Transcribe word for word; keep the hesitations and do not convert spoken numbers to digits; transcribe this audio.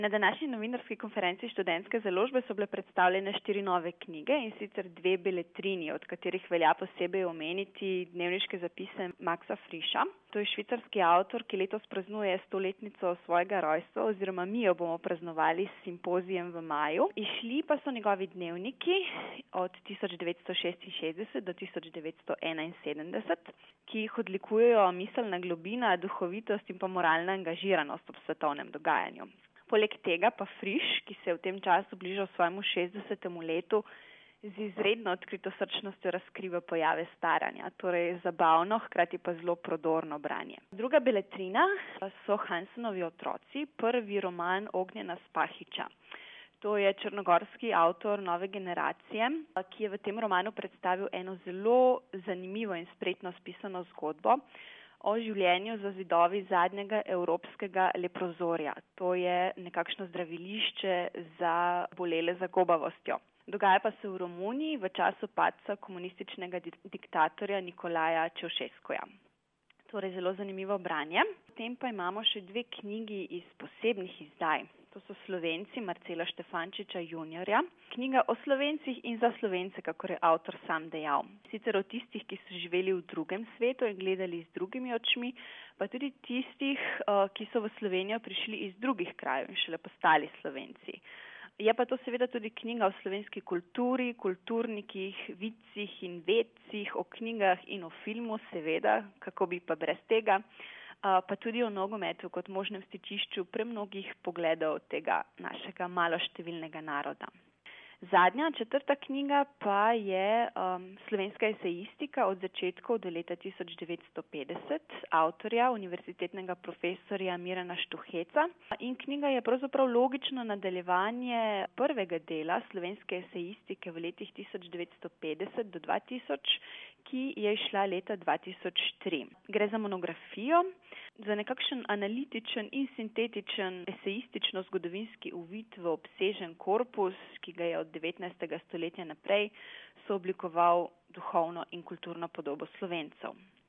Na današnji novinarski konferenci Študentske založbe so bile predstavljene štiri nove knjige, in sicer dve beletrini, od katerih velja posebej omeniti dnevniške zapise Maxa Frischa. To je švicarski avtor, ki letos praznuje stoletnico svojega rojstva, oziroma mi jo bomo praznovali s simpozijem v maju. Izšli pa so njegovi dnevniki od tisoč devetsto šestinšestdeset do tisoč devetsto enainsedemdeset, ki jih odlikujejo miselna globina, duhovitost in pa moralna angažiranost ob svetovnem dogajanju. Poleg tega pa Frisch, ki se je v tem času bližal svojemu šestdesetemu letu, z izredno odkritosrčnostjo razkriva pojave staranja, torej zabavno, hkrati pa zelo prodorno branje. Druga beletrina so Hansenovi otroci, prvi roman Ognjena Spahića. To je črnogorski avtor nove generacije, ki je v tem romanu predstavil eno zelo zanimivo in spretno spisano zgodbo o življenju za zidovi zadnjega evropskega leprozorja. To je nekakšno zdravilišče za bolele za gobavostjo. Dogaja pa se v Romuniji v času padca komunističnega diktatorja Nikolaja Čevšeskuja. Torej zelo zanimivo branje. Potem pa imamo še dve knjigi iz posebnih izdaj. To so Slovenci Marcela Štefančiča juniorja. Knjiga o Slovencih in za Slovence, kakor je avtor sam dejal. Sicer o tistih, ki so živeli v drugem svetu in gledali z drugimi očmi, pa tudi tistih, ki so v Slovenijo prišli iz drugih krajev in šele postali Slovenci. Je pa to seveda tudi knjiga o slovenski kulturi, kulturnikih, vicih in vedcih, o knjigah in o filmu, seveda, kako bi pa brez tega, pa tudi o nogometu kot možnem stičišču premnogih pogledov tega našega maloštevilnega naroda. Zadnja, četrta knjiga pa je um, slovenska esejistika od začetkov do leta tisoč devetsto petdeset, avtorja, univerzitetnega profesorja Mirana Štuheca. In knjiga je pravzaprav logično nadaljevanje prvega dela slovenske esejistike v letih tisoč devetsto petdeset do dva tisoč, ki je išla leta dva tisoč tri. Gre za monografijo, za nekakšen analitičen in sintetičen esejistično-zgodovinski uvid v obsežen korpus, ki ga je od devetnajstega stoletja naprej sooblikoval duhovno in kulturno podobo Slovencev.